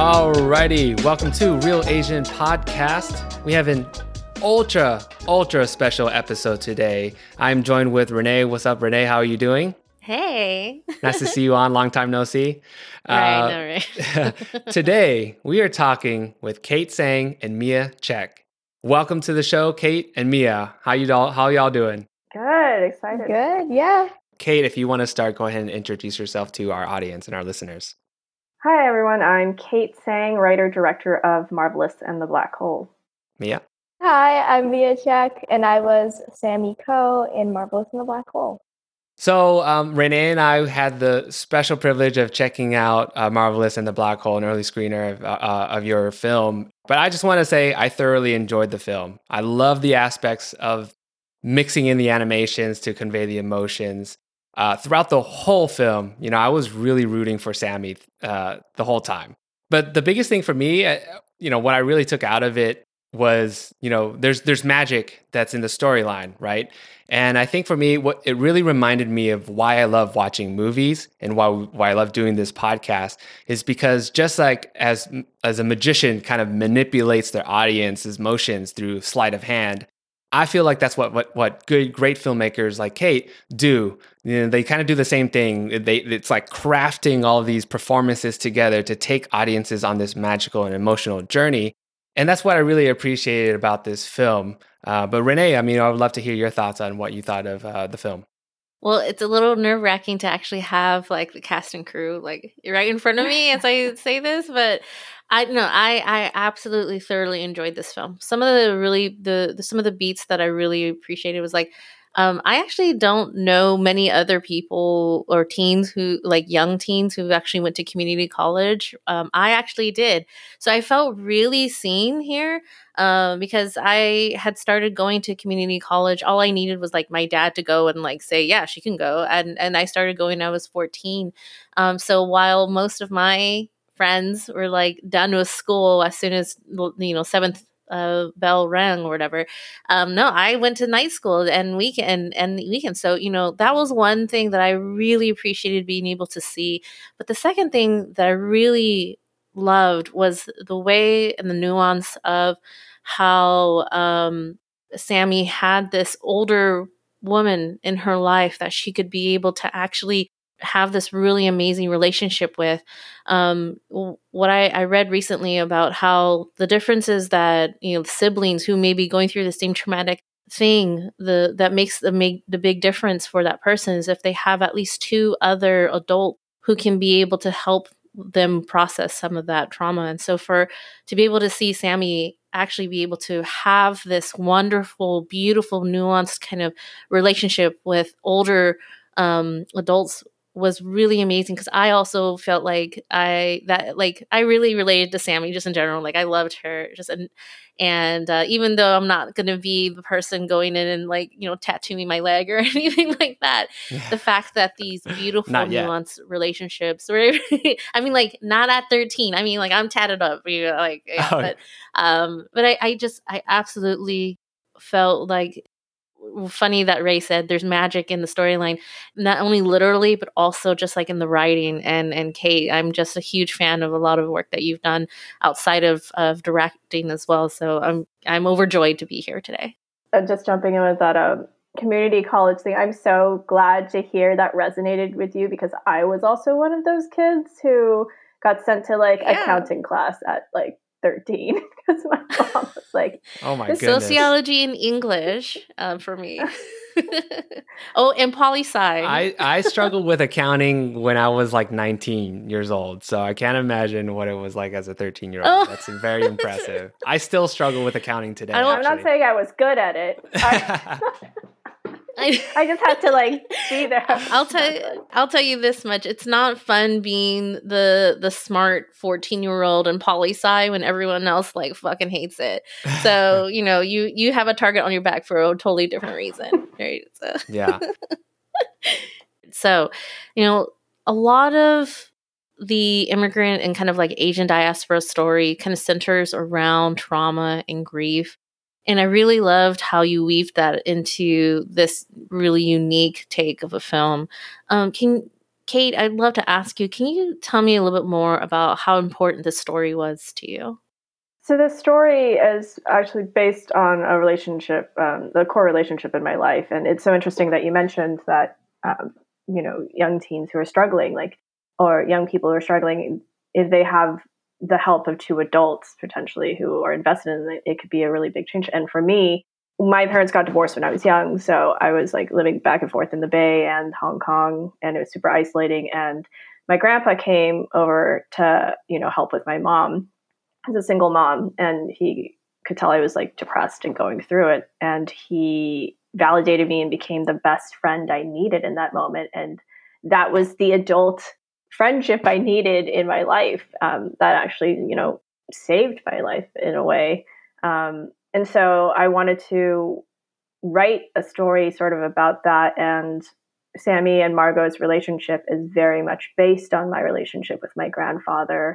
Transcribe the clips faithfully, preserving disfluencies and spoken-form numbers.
Alrighty, welcome to Real Asian Podcast. We have an ultra, ultra special episode today. I'm joined with Renee. What's up, Renee? How are you doing? Hey. Nice to see you on. Long time no see. Right, uh, no, right. Today, we are talking with Kate Tsang and Mia Check. Welcome to the show, Kate and Mia. How you all? How y'all doing? Good, excited. Good, yeah. Kate, if you want to start, go ahead and introduce yourself to our audience and our listeners. Hi, everyone. I'm Kate Tsang, writer-director of Marvelous and the Black Hole. Mia? Hi, I'm Mia Check, and I was Sammy Ko in Marvelous and the Black Hole. So um, Renee and I had the special privilege of checking out uh, Marvelous and the Black Hole, an early screener of, uh, of your film. But I just want to say I thoroughly enjoyed the film. I love the aspects of mixing in the animations to convey the emotions. Uh, throughout the whole film, you know, I was really rooting for Sammy uh, the whole time. But the biggest thing for me, uh, you know, what I really took out of it was, you know, there's there's magic that's in the storyline, right? And I think for me, what it really reminded me of why I love watching movies and why why I love doing this podcast is because just like as as a magician kind of manipulates their audience's emotions through sleight of hand, I feel like that's what what what good great filmmakers like Kate do. You know, they kind of do the same thing. They it's like crafting all of these performances together to take audiences on this magical and emotional journey. And that's what I really appreciated about this film. Uh, but Renee, I mean, I would love to hear your thoughts on what you thought of uh, the film. Well, it's a little nerve-wracking to actually have like the cast and crew like right in front of me as I say this, but I no, I I absolutely thoroughly enjoyed this film. Some of the really the, the some of the beats that I really appreciated was like um, I actually don't know many other people or teens who like young teens who actually went to community college. Um, I actually did, so I felt really seen here. Um, because I had started going to community college. All I needed was like my dad to go and like say, yeah, she can go. And, and I started going when I was fourteen. Um, so while most of my friends were like done with school as soon as, you know, seventh uh, bell rang or whatever. Um, no, I went to night school and weekend and weekend. So, you know, that was one thing that I really appreciated being able to see. But the second thing that I really loved was the way and the nuance of how um, Sammy had this older woman in her life that she could be able to actually have this really amazing relationship with. Um, what I, I read recently about how the differences that, you know, siblings who may be going through the same traumatic thing, the that makes the make the big difference for that person is if they have at least two other adults who can be able to help them process some of that trauma. And so for to be able to see Sammy actually be able to have this wonderful, beautiful, nuanced kind of relationship with older um, adults was really amazing because I also felt like I that like I really related to Sammy just in general. Like I loved her just and and uh, even though I'm not going to be the person going in and like, you know, tattooing my leg or anything like that, yeah. The fact that these beautiful nuanced relationships were, I mean, like not at thirteen. I mean, like I'm tatted up, you know, like, yeah, oh. but, um, but I, I just, I absolutely felt like, funny that Ray said there's magic in the storyline, not only literally, but also just like in the writing. And and Kate, I'm just a huge fan of a lot of work that you've done outside of, of directing as well. So I'm I'm overjoyed to be here today. Uh, just jumping in with that um, community college thing, I'm so glad to hear that resonated with you because I was also one of those kids who got sent to like yeah. accounting class at like thirteen because my mom was like, oh my goodness. Sociology and English um, for me. Oh, and poli-sci. I, I struggled with accounting when I was like nineteen years old, so I can't imagine what it was like as a thirteen-year-old. Oh. That's very impressive. I still struggle with accounting today. I'm actually. not saying I was good at it. I, I, I just had to like be there. I'll tell you, I'll tell you this much: it's not fun being the the smart fourteen-year-old in poli-sci when everyone else like fucking hates it. So you know, you you have a target on your back for a totally different reason, right? So. Yeah. So, you know, a lot of the immigrant and kind of like Asian diaspora story kind of centers around trauma and grief. And I really loved how you weaved that into this really unique take of a film. Um, can Kate, I'd love to ask you, can you tell me a little bit more about how important this story was to you? So the story is actually based on a relationship, um, the core relationship in my life. And it's so interesting that you mentioned that, um, you know, young teens who are struggling, like, or young people who are struggling, if they have the help of two adults potentially who are invested in it, it could be a really big change. And for me, my parents got divorced when I was young. So I was like living back and forth in the Bay and Hong Kong, and it was super isolating. And my grandpa came over to, you know, help with my mom as a single mom, and he could tell I was like depressed and going through it. And he validated me and became the best friend I needed in that moment. And that was the adult friendship I needed in my life. Um, that actually, you know, saved my life in a way. Um, and so I wanted to write a story sort of about that. And Sammy and Margot's relationship is very much based on my relationship with my grandfather.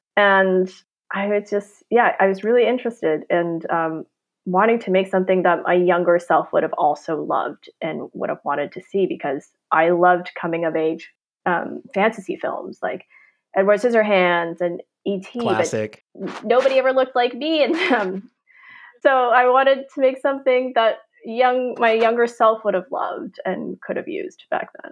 And I was just, yeah, I was really interested in um, wanting to make something that my younger self would have also loved and would have wanted to see, because I loved coming of age um, fantasy films like Edward Scissorhands and E T. Classic. But nobody ever looked like me in them. So I wanted to make something that young my younger self would have loved and could have used back then.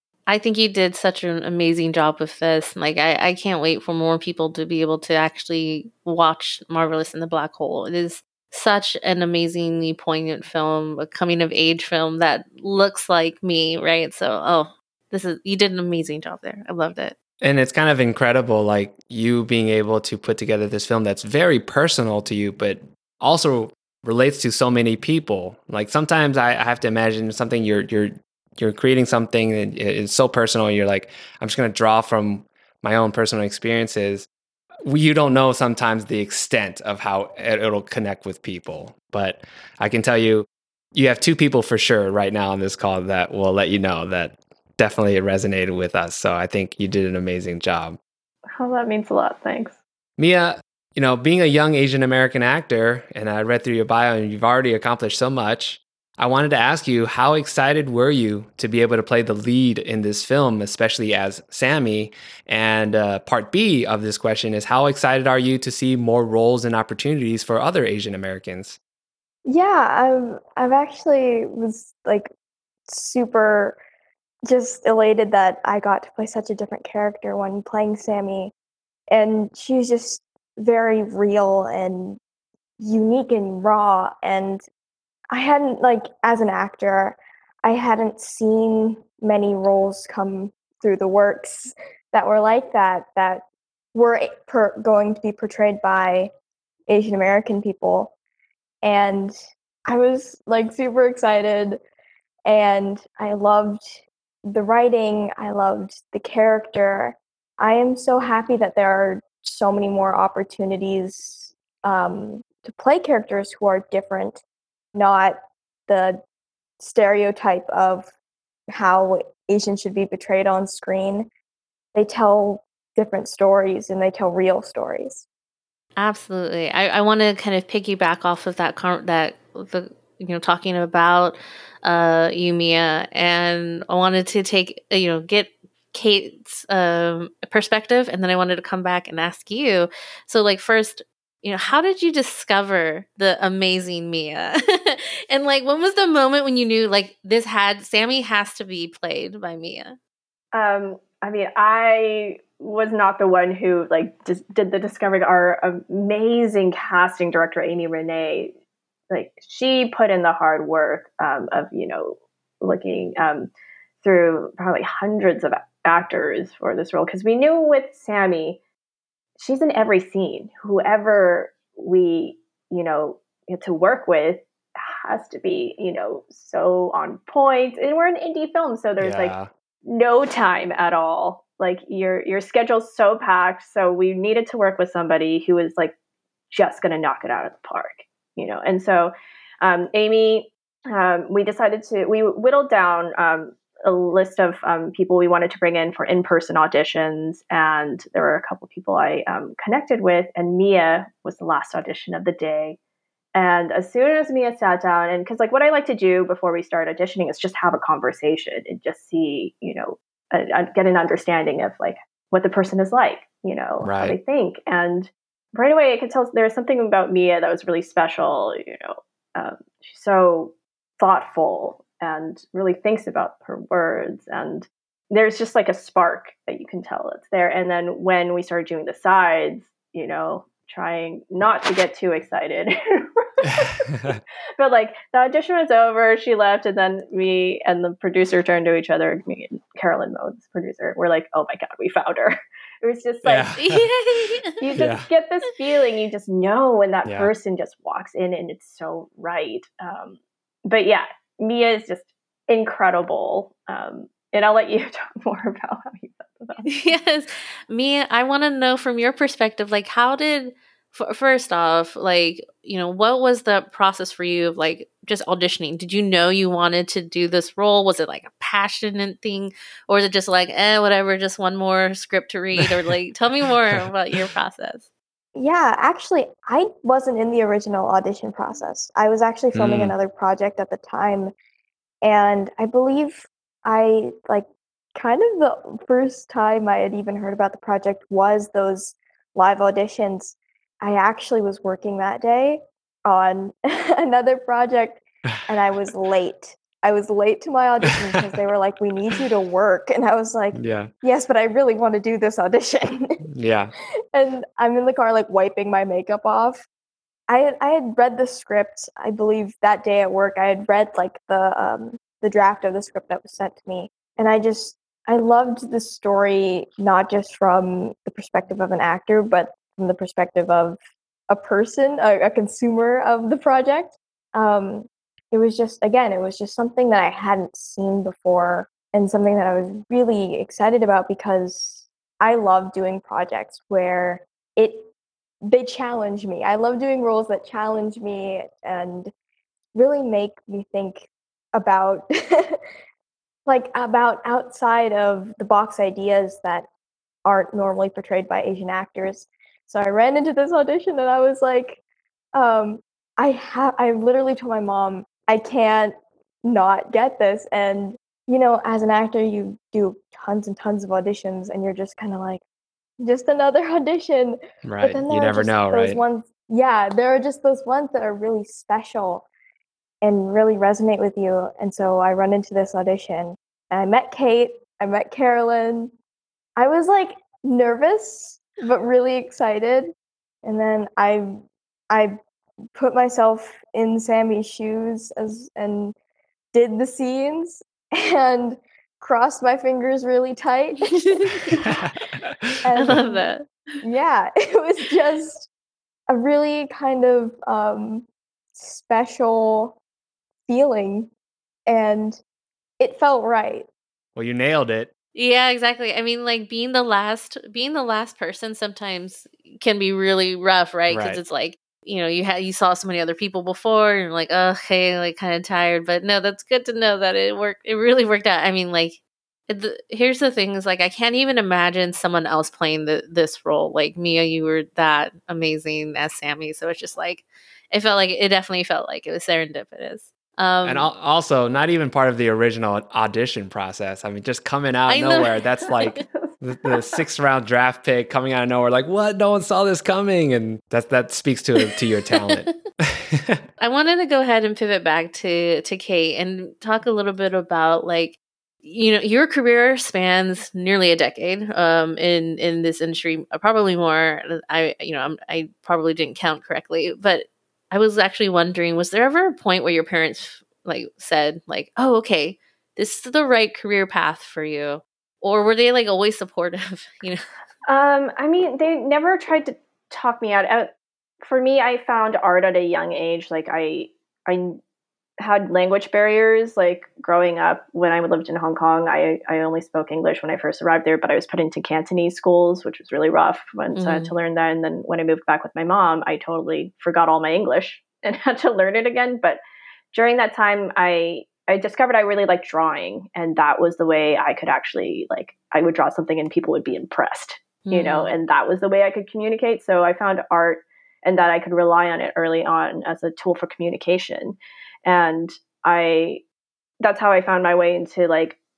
I think you did such an amazing job with this. Like, I, I can't wait for more people to be able to actually watch Marvelous in the Black Hole. It is such an amazingly poignant film, a coming of age film that looks like me, right? So, oh, this is, you did an amazing job there. I loved it. And it's kind of incredible, like you being able to put together this film that's very personal to you, but also relates to so many people. Like sometimes I, I have to imagine something you're you're you're creating something that is so personal. And you're like, I'm just going to draw from my own personal experiences. You don't know sometimes the extent of how it, it'll connect with people. But I can tell you, you have two people for sure right now on this call that will let you know that definitely it resonated with us. So I think you did an amazing job. Oh, that means a lot. Thanks. Mia, you know, being a young Asian American actor, and I read through your bio and you've already accomplished so much, I wanted to ask you, how excited were you to be able to play the lead in this film, especially as Sammy? And uh, part B of this question is, how excited are you to see more roles and opportunities for other Asian Americans? Yeah, I've I've actually was like super just elated that I got to play such a different character when playing Sammy. And she's just very real and unique and raw. And I hadn't, like, as an actor, I hadn't seen many roles come through the works that were like that, that were per- going to be portrayed by Asian American people. And I was, like, super excited. And I loved the writing. I loved the character. I am so happy that there are so many more opportunities um, to play characters who are different, not the stereotype of how Asians should be portrayed on screen. They tell different stories and they tell real stories. Absolutely. I, I want to kind of piggyback off of that, con- that the you know, talking about uh, you, Mia, and I wanted to take, you know, get Kate's um, perspective, and then I wanted to come back and ask you. So, like, first, you know, how did you discover the amazing Mia? And, like, when was the moment when you knew, like, this had, Sammy has to be played by Mia? Um, I mean, I was not the one who, like, just did the discovering. Our amazing casting director, Amy Renee, like, she put in the hard work um, of, you know, looking um, through probably hundreds of actors for this role. Because we knew with Sammy, she's in every scene. Whoever we, you know, get to work with has to be, you know, so on point. And we're an indie film, so there's Yeah. like no time at all. Like your your schedule's so packed. So we needed to work with somebody who was like just going to knock it out of the park. You know, and so um, Amy, um, we decided to, we whittled down um, a list of um, people we wanted to bring in for in-person auditions. And there were a couple of people I um, connected with, and Mia was the last audition of the day. And as soon as Mia sat down, and because like what I like to do before we start auditioning is just have a conversation and just see, you know, uh, get an understanding of like what the person is like, you know, Right. how they think. And right away, I could tell there's something about Mia that was really special. You know, um, she's so thoughtful and really thinks about her words. And there's just like a spark that you can tell it's there. And then when we started doing the sides, you know, trying not to get too excited. But like the audition was over, she left, and then me and the producer turned to each other, me and Carolyn Mode's producer, we're like, oh my God, we found her. It was just like, yeah. you just yeah. get this feeling, you just know when that yeah. person just walks in and it's so right. Um, but yeah, Mia is just incredible. Um, and I'll let you talk more about how you felt about it. Yes. Mia, I want to know from your perspective, like how did, first off, like, you know, what was the process for you of like just auditioning? Did you know you wanted to do this role? Was it like a passionate thing, or was it just like, eh, whatever, just one more script to read? Or like, tell me more about your process. Yeah, actually, I wasn't in the original audition process. I was actually filming mm. another project at the time. And I believe I like kind of the first time I had even heard about the project was those live auditions. I actually was working that day on another project and I was late. I was late to my audition because they were like, we need you to work. And I was like, yeah, yes, but I really want to do this audition. Yeah. And I'm in the car, like wiping my makeup off. I had, I had read the script, I believe that day at work. I had read like the um, the draft of the script that was sent to me. And I just, I loved the story, not just from the perspective of an actor, but from the perspective of a person, a, a consumer of the project. Um, it was just, again, it was just something that I hadn't seen before and something that I was really excited about because I love doing projects where it, they challenge me. I love doing roles that challenge me and really make me think about, like about outside of the box ideas that aren't normally portrayed by Asian actors. So I ran into this audition and I was like, um, I have, I literally told my mom, I can't not get this. And, you know, as an actor, you do tons and tons of auditions and you're just kind of like, just another audition. Right. But then there you never are just know, those right? ones, yeah, there are just those ones that are really special and really resonate with you. And so I run into this audition and I met Kate, I met Carolyn. I was like nervous, but really excited. And then I I put myself in Sammy's shoes as and did the scenes and crossed my fingers really tight. I love that. Yeah, it was just a really kind of um, special feeling, and it felt right. Well, you nailed it. Yeah, exactly. I mean, like being the last, being the last person sometimes can be really rough, right? Because Right. it's like, you know, you had you saw so many other people before, and you're like, oh, hey, like kind of tired. But no, that's good to know that it worked. It really worked out. I mean, like, the, here's the thing: is like I can't even imagine someone else playing the, this role. Like Mia, you were that amazing as Sammy. So it's just like it felt like it definitely felt like it was serendipitous. Um, and al- also, not even part of the original audition process. I mean, just coming out of nowhere. That's like the, the sixth round draft pick coming out of nowhere. Like, what? No one saw this coming, and that that speaks to to your talent. I wanted to go ahead and pivot back to to Kate and talk a little bit about like, you know, your career spans nearly a decade um, in in this industry, probably more. I you know I'm, I probably didn't count correctly, but I was actually wondering, was there ever a point where your parents like said like, oh, okay, this is the right career path for you? Or were they like always supportive, you know? Um, I mean, they never tried to talk me out. Uh, for me, I found art at a young age. Like I, I had language barriers, like growing up when I lived in Hong Kong, I, I only spoke English when I first arrived there, but I was put into Cantonese schools, which was really rough when mm. so I had to learn that. And then when I moved back with my mom, I totally forgot all my English and had to learn it again. But during that time, I, I discovered I really liked drawing, and that was the way I could actually like, I would draw something and people would be impressed, mm. you know, and that was the way I could communicate. So I found art and that I could rely on it early on as a tool for communication. And I, that's how I found my way into like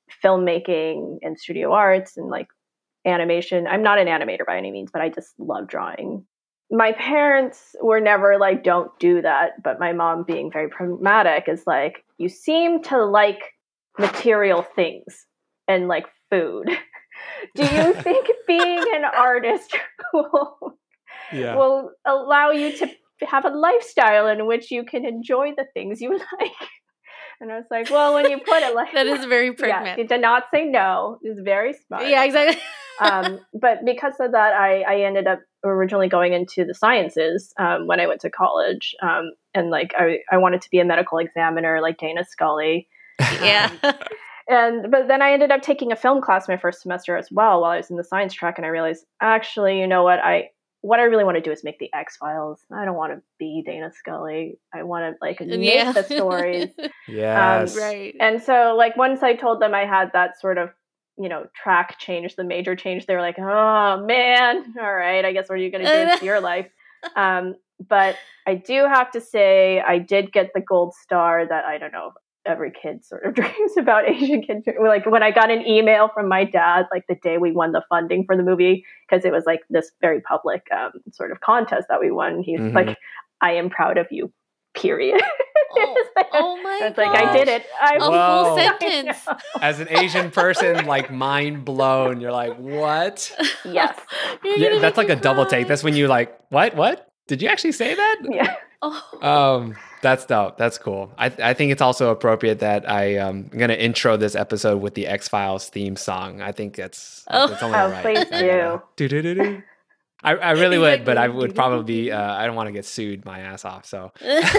filmmaking and studio arts and like animation. I'm not an animator by any means, but I just love drawing. My parents were never like, don't do that. But my mom, being very pragmatic, is like, you seem to like material things and like food. Do you think being an artist will, yeah. will allow you to have a lifestyle in which you can enjoy the things you like? And I was like, well, when you put it like that is very pragmatic. Yeah, did not say no. It was very smart. Yeah, exactly. um, but because of that, I, I ended up originally going into the sciences um, when I went to college. Um, and like, I, I wanted to be a medical examiner like Dana Scully. Yeah. Um, and, but then I ended up taking a film class my first semester as well while I was in the science track. And I realized, actually, you know what, I, what I really want to do is make the X-Files. I don't want to be Dana Scully. I want to like make yeah. the stories. Yes. Um, right. And so like once I told them I had that sort of, you know, track change, the major change, they were like, oh man, all right, I guess what are you going to do with your life? Um, but I do have to say I did get the gold star that, I don't know, every kid sort of dreams about. Asian kids. Like when I got an email from my dad, like the day we won the funding for the movie, because it was like this very public um, sort of contest that we won. He's mm-hmm. like, I am proud of you, period. Oh, like, oh my it's like, I did it. I a Whoa. full sentence. As an Asian person, like mind blown. You're like, what? Yes. Yeah, that's like a double take. That's when you like, what? What? Did you actually say that? Yeah. Oh. Um, that's dope. That's cool. I I think it's also appropriate that I um I'm gonna intro this episode with the X-Files theme song. I think it's oh, it's only oh right. Please do. Do-do-do-do. I, I really would, but I would probably uh, I don't want to get sued my ass off. So,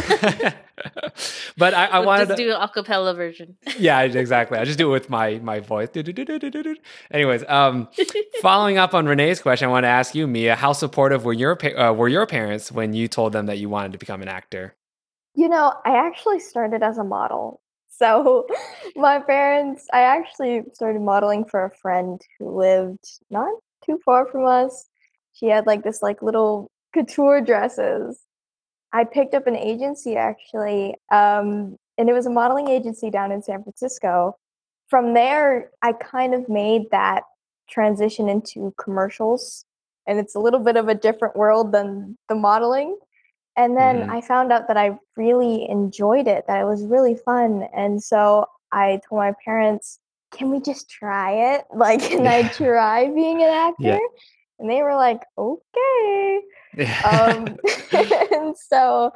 but I, I we'll wanted just to do an acapella version. Yeah, exactly. I just do it with my my voice. Anyways, um, following up on Renee's question, I want to ask you, Mia, how supportive were your uh, were your parents when you told them that you wanted to become an actor? You know, I actually started as a model. So my parents, I actually started modeling for a friend who lived not too far from us. She had like this like little couture dresses. I picked up an agency actually, um, and it was a modeling agency down in San Francisco. From there, I kind of made that transition into commercials, and it's a little bit of a different world than the modeling. And then mm-hmm. I found out that I really enjoyed it, that it was really fun. And so I told my parents, can we just try it? Like, can I try being an actor? Yeah. And they were like, okay. um, and so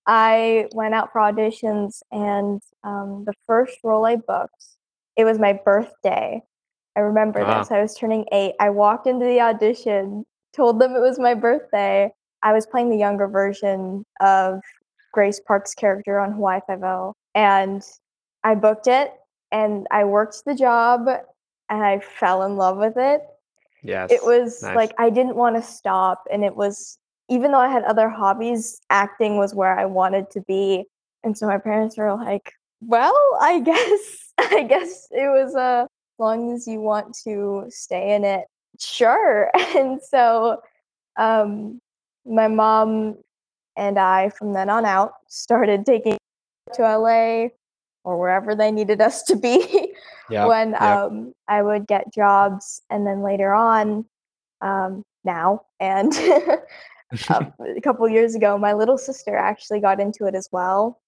I went out for auditions, and um, the first role I booked, it was my birthday. I remember wow. this. I was turning eight. I walked into the audition, told them it was my birthday. I was playing the younger version of Grace Park's character on Hawaii Five-O. And I booked it, and I worked the job, and I fell in love with it. Yes. It was nice. like I didn't want to stop, and it was, even though I had other hobbies, acting was where I wanted to be. And so my parents were like, well, I guess I guess it was uh, as long as you want to stay in it, sure. And so um, my mom and I, from then on out, started taking to L A or wherever they needed us to be. Yep, when yep. um, I would get jobs, and then later on, um, now, and um, a couple years ago, my little sister actually got into it as well.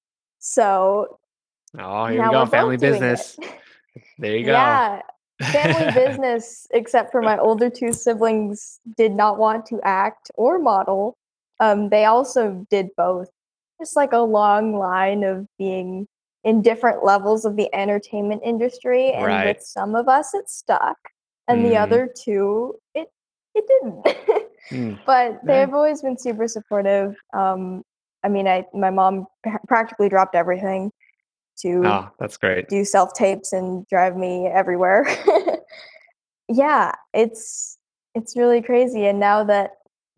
So, oh, here we go, family business. There you go. Yeah, family business, except for my older two siblings did not want to act or model. Um, they also did both. It's like a long line of being in different levels of the entertainment industry, and right. with some of us it stuck, and mm. the other two it it didn't. mm. But they've yeah. always been super supportive. Um, I mean, I my mom pr- practically dropped everything to oh, that's great. do self tapes and drive me everywhere. Yeah, it's it's really crazy, and now that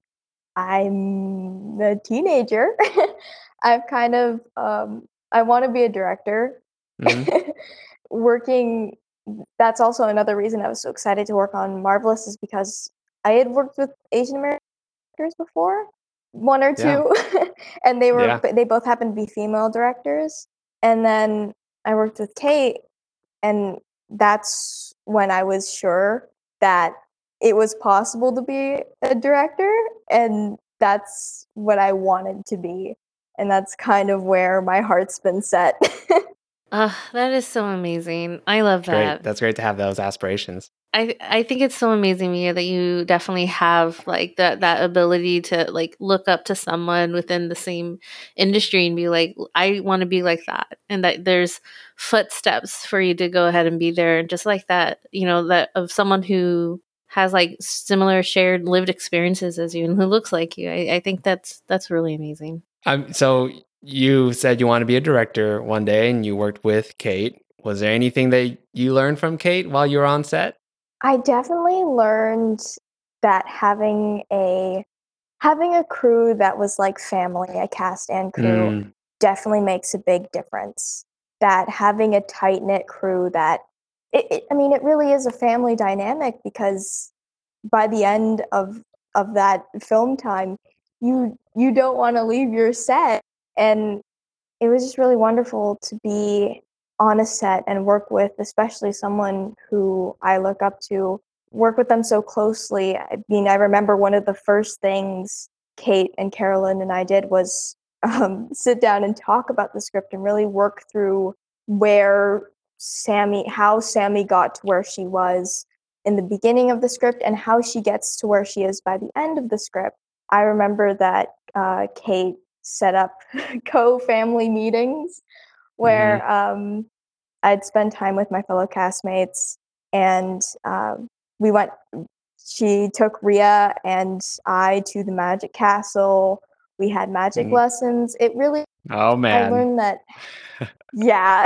I'm a teenager, I've kind of um, I want to be a director. Mm-hmm. Working, that's also another reason I was so excited to work on Marvelous, is because I had worked with Asian American directors before, one or two, yeah. and they were yeah. they both happened to be female directors. And then I worked with Kate, and that's when I was sure that it was possible to be a director, and that's what I wanted to be. And that's kind of where my heart's been set. Uh, that is so amazing. I love Great. that. That's great to have those aspirations. I I think it's so amazing, Mia, that you definitely have like that that ability to like look up to someone within the same industry and be like, I want to be like that, and that there's footsteps for you to go ahead and be there, and just like that, you know, that of someone who has like similar shared lived experiences as you and who looks like you. I, I think that's that's really amazing. Um, so you said you want to be a director one day, and you worked with Kate. Was there anything that you learned from Kate while you were on set? I definitely learned that having a having a crew that was like family, a cast and crew, Mm. definitely makes a big difference. That having a tight-knit crew that it, it, I mean, it really is a family dynamic, because by the end of of that film time, you you don't want to leave your set. And it was just really wonderful to be on a set and work with, especially someone who I look up to, work with them so closely. I mean, I remember one of the first things Kate and Carolyn and I did was um, sit down and talk about the script and really work through where Sammy, how Sammy got to where she was in the beginning of the script and how she gets to where she is by the end of the script. I remember that uh, Kate set up co-family meetings where mm-hmm. um, I'd spend time with my fellow castmates, and uh, we went, she took Rhea and I to the Magic Castle. We had magic mm-hmm. lessons. It really, oh man, I learned that, yeah,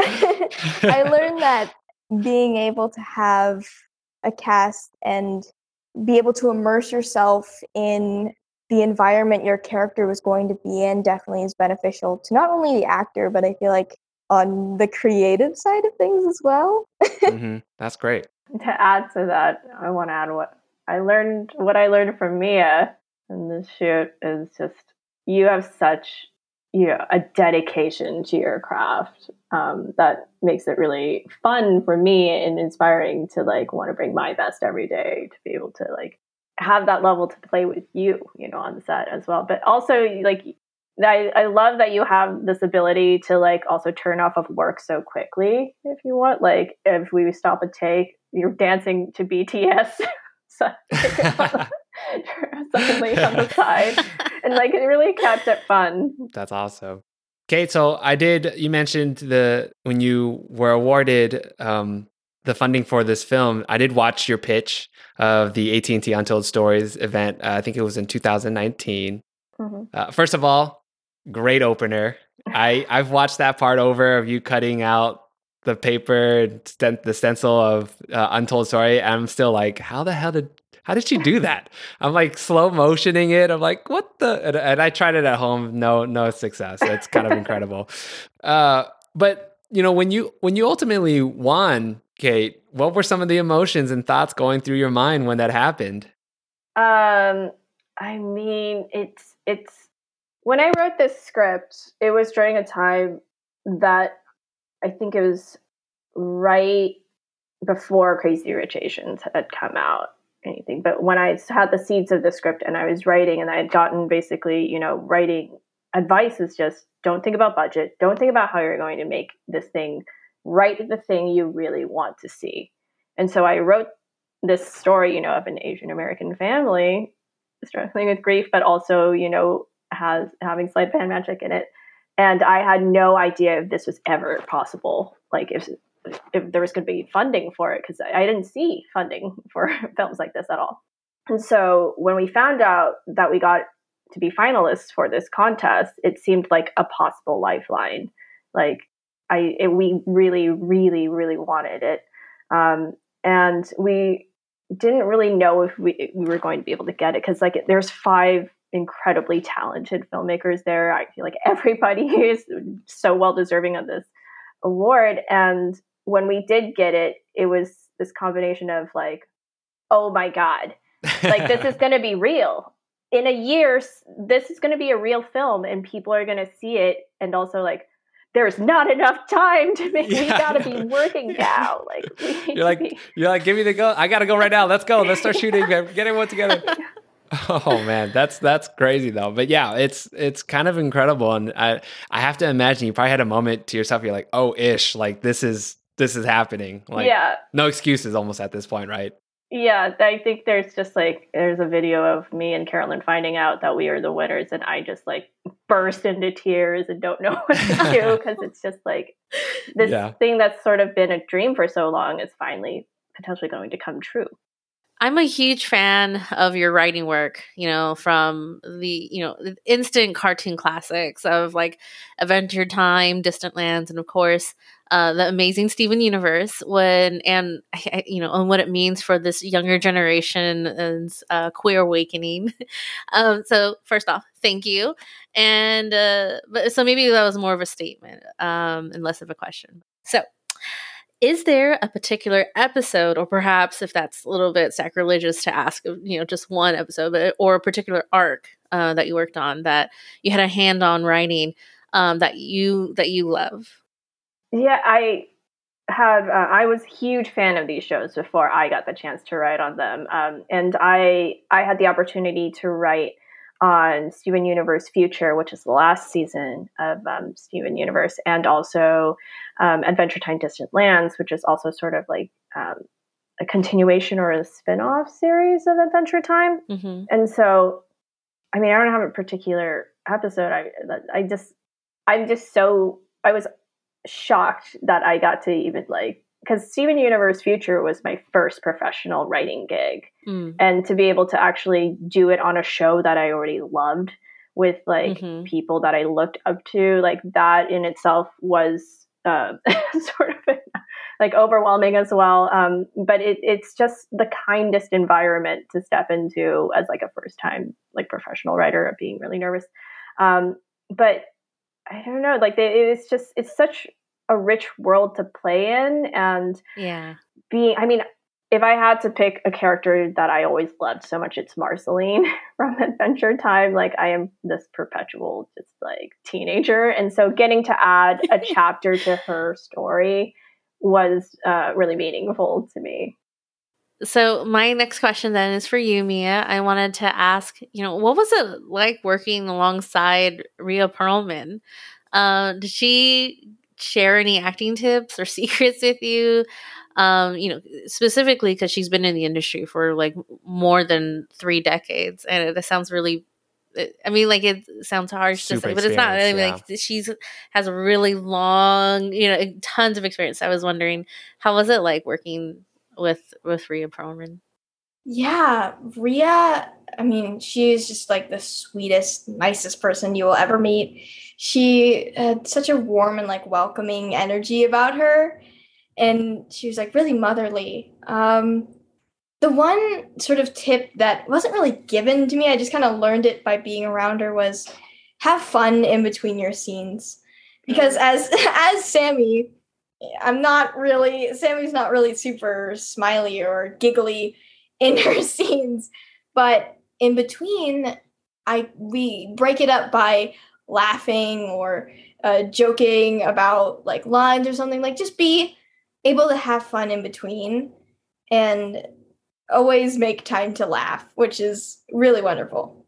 I learned that being able to have a cast and be able to immerse yourself in the environment your character was going to be in definitely is beneficial to not only the actor, but I feel like on the creative side of things as well. mm-hmm. That's great. To add to that, I want to add what I learned. What I learned from Mia in this shoot is just you have such you know a dedication to your craft um, that makes it really fun for me and inspiring to like want to bring my best every day to be able to like have that level to play with you, you know, on the set as well. But also, like, I, I love that you have this ability to, like, also turn off of work so quickly if you want. Like, if we stop a take, you're dancing to B T S suddenly on the side. And, like, it really kept it fun. That's awesome. Kate, so I did, you mentioned the, when you were awarded um, the funding for this film, I did watch your pitch of the A T and T Untold Stories event. Uh, I think it was in two thousand nineteen. Mm-hmm. Uh, first of all, great opener. I, I've watched that part over of you cutting out the paper, st- the stencil of uh, Untold Story. And I'm still like, how the hell did, how did she do that? I'm like slow motioning it. I'm like, what the, and, and I tried it at home. No, no success. It's kind of incredible. Uh, but you know, when you, when you ultimately won, Kate, what were some of the emotions and thoughts going through your mind when that happened? Um, I mean, it's, it's, when I wrote this script, it was during a time that I think it was right before Crazy Rich Asians had come out, anything. But when I had the seeds of the script and I was writing and I had gotten basically, you know, writing advice is just don't think about budget. Don't think about how you're going to make this thing. Write the thing you really want to see. And so I wrote this story, you know, of an Asian American family struggling with grief, but also, you know, has having sleight of hand magic in it. And I had no idea if this was ever possible. Like if if there was going to be funding for it, because I didn't see funding for films like this at all. And so when we found out that we got to be finalists for this contest, it seemed like a possible lifeline. Like I, it, we really, really, really wanted it. Um, and we didn't really know if we, we were going to be able to get it. Cause like there's five incredibly talented filmmakers there. I feel like everybody is so well deserving of this award. And when we did get it, it was this combination of like, oh my God, like this is going to be real. In a year, this is going to be a real film and people are going to see it. And also like there's not enough time to make, Yeah, we gotta be working now. Like, we need you're like, be- you're like, give me the go. I gotta go right now. Let's go. Let's start shooting. Get everyone together. Oh man, that's that's crazy though. But yeah, it's it's kind of incredible, and I I have to imagine you probably had a moment to yourself. You're like, oh ish, like this is this is happening. Like, yeah. no excuses almost at this point, right? Yeah, I think there's just like there's a video of me and Carolyn finding out that we are the winners, and I just like burst into tears and don't know what to do because it's just like this Yeah. thing that's sort of been a dream for so long is finally potentially going to come true. I'm a huge fan of your writing work, you know, from the, you know, instant cartoon classics of like Adventure Time, Distant Lands, and of course, uh, the amazing Steven Universe, when, and, you know, and what it means for this younger generation and uh, queer awakening. um, so first off, thank you. And uh, but so maybe that was more of a statement um, and less of a question. So, is there a particular episode, or perhaps if that's a little bit sacrilegious to ask, you know, just one episode, but, or a particular arc uh, that you worked on that you had a hand on writing um, that you that you love? Yeah, I had. Uh, I was a huge fan of these shows before I got the chance to write on them, um, and I I had the opportunity to write on Steven Universe Future, which is the last season of um, Steven Universe, and also um, Adventure Time Distant Lands, which is also sort of like um, a continuation or a spin-off series of Adventure Time. Mm-hmm. And so, I mean, I don't have a particular episode. I I just I'm just so I was shocked that I got to even like, because Steven Universe Future was my first professional writing gig. Mm. And to be able to actually do it on a show that I already loved with like mm-hmm. people that I looked up to, like that in itself was uh, sort of like overwhelming as well. Um, but it, it's just the kindest environment to step into as like a first time like professional writer of being really nervous. Um, but I don't know, like they, it's just, it's such a rich world to play in. And yeah, being, I mean, if I had to pick a character that I always loved so much, it's Marceline from Adventure Time. Like I am this perpetual, just like teenager. And so getting to add a chapter to her story was uh, really meaningful to me. So my next question then is for you, Mia. I wanted to ask, you know, what was it like working alongside Rhea Perlman? Uh, did she share any acting tips or secrets with you? Um, you know, specifically because she's been in the industry for like more than three decades, and it, it sounds really. I mean, like it sounds harsh Super to say, but it's not. I mean, yeah. like she's has a really long, you know, tons of experience. I was wondering, how was it like working with with Rhea Perlman? Yeah, Rhea, I mean, she is just like the sweetest, nicest person you will ever meet. She had such a warm and like welcoming energy about her, and she was like really motherly. Um, the one sort of tip that wasn't really given to me, I just kind of learned it by being around her, was have fun in between your scenes. Because as as Sammy, I'm not really, Sammy's not really super smiley or giggly in her scenes, but in between, I we break it up by laughing or uh, joking about like lines or something. Like just be able to have fun in between and always make time to laugh, which is really wonderful.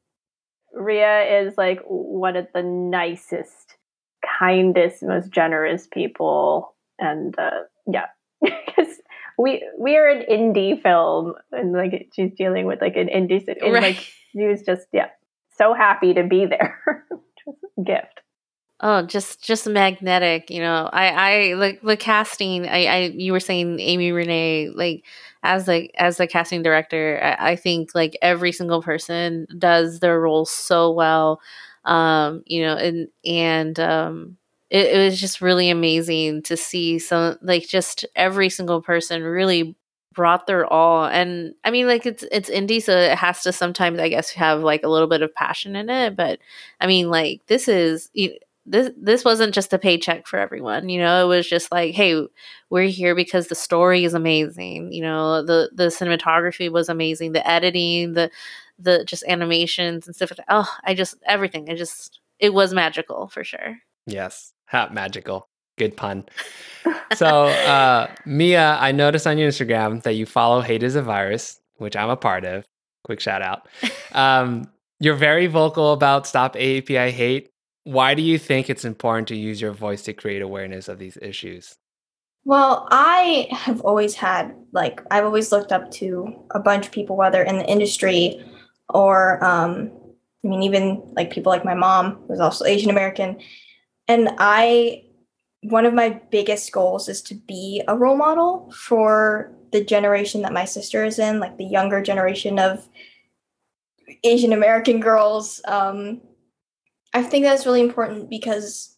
Rhea is like one of the nicest, kindest, most generous people, and uh, yeah, because we we are an indie film, and like she's dealing with like an indie, and right. like she was just yeah so happy to be there. Just a gift. Oh, just just magnetic, you know. I I like the casting. I, I you were saying Amy Renee, like as like as the casting director, I, I think like every single person does their role so well. Um, you know, and and um it, it was just really amazing to see some like just every single person really brought their all. And I mean, like it's it's indie, so it has to sometimes I guess have like a little bit of passion in it. But I mean, like this is you this this wasn't just a paycheck for everyone, you know. It was just like, hey, we're here because the story is amazing, you know, the the cinematography was amazing, the editing, the the just animations and stuff like that. Oh, I just everything. I just it was magical for sure. Yes. Ha, magical. Good pun. So, uh, Mia, I noticed on your Instagram that you follow Hate is a Virus, which I'm a part of. Quick shout out. Um, you're very vocal about Stop A A P I Hate. Why do you think it's important to use your voice to create awareness of these issues? Well, I have always had, like, I've always looked up to a bunch of people, whether in the industry or, um, I mean, even like people like my mom, who's also Asian American. And I, one of my biggest goals is to be a role model for the generation that my sister is in, like the younger generation of Asian American girls. Um, I think that's really important because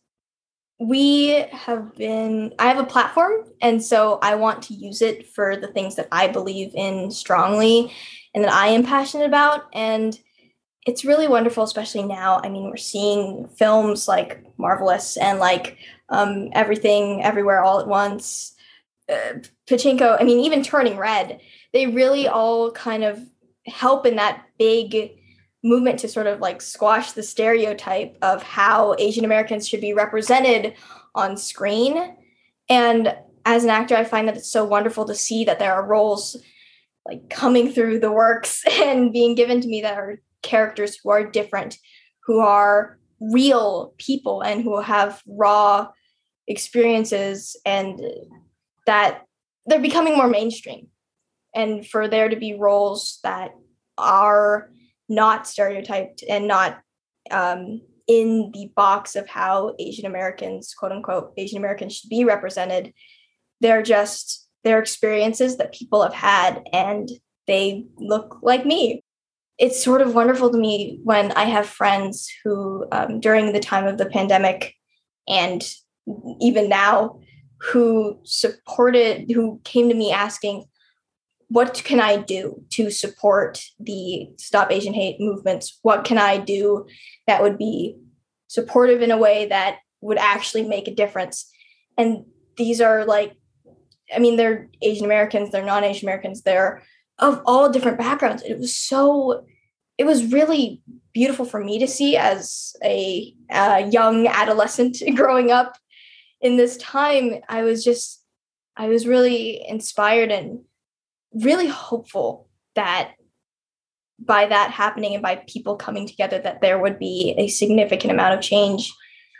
we have been, I have a platform, and so I want to use it for the things that I believe in strongly and that I am passionate about. And it's really wonderful, especially now. I mean, we're seeing films like Marvelous and like um, Everything, Everywhere, All at Once, uh, Pachinko, I mean, even Turning Red. They really all kind of help in that big movement to sort of like squash the stereotype of how Asian Americans should be represented on screen. And as an actor, I find that it's so wonderful to see that there are roles like coming through the works and being given to me that are characters who are different, who are real people and who have raw experiences, and that they're becoming more mainstream. And for there to be roles that are not stereotyped and not um, in the box of how Asian Americans, quote unquote, Asian Americans should be represented. They're just, they're experiences that people have had and they look like me. It's sort of wonderful to me when I have friends who, um, during the time of the pandemic and even now, who supported, who came to me asking, what can I do to support the Stop Asian Hate movements? What can I do that would be supportive in a way that would actually make a difference? And these are like, I mean, they're Asian Americans, they're non-Asian Americans, they're of all different backgrounds. It was so, it was really beautiful for me to see as a, a young adolescent growing up in this time. I was just, I was really inspired and really hopeful that by that happening and by people coming together, that there would be a significant amount of change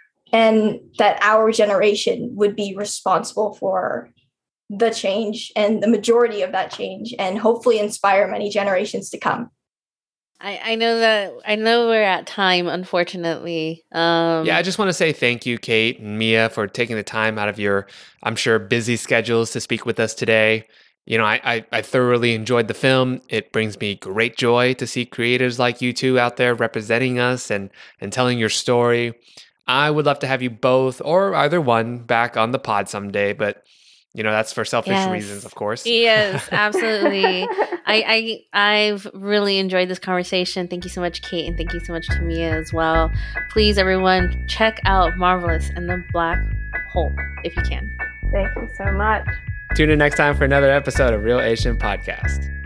and that our generation would be responsible for the change and the majority of that change, and hopefully inspire many generations to come. I, I know that I know we're at time, unfortunately. Um, yeah, I just want to say thank you, Kate and Mia, for taking the time out of your, I'm sure, busy schedules to speak with us today. You know, I, I, I thoroughly enjoyed the film. It brings me great joy to see creators like you two out there representing us and, and telling your story. I would love to have you both, or either one, back on the pod someday, but you know, that's for selfish yes. reasons, of course. Yes, absolutely. I, I, I've really enjoyed this conversation. Thank you so much, Kate, and thank you so much to Mia as well. Please, everyone, check out Marvelous and the Black Hole if you can. Thank you so much. Tune in next time for another episode of Real Asian Podcast.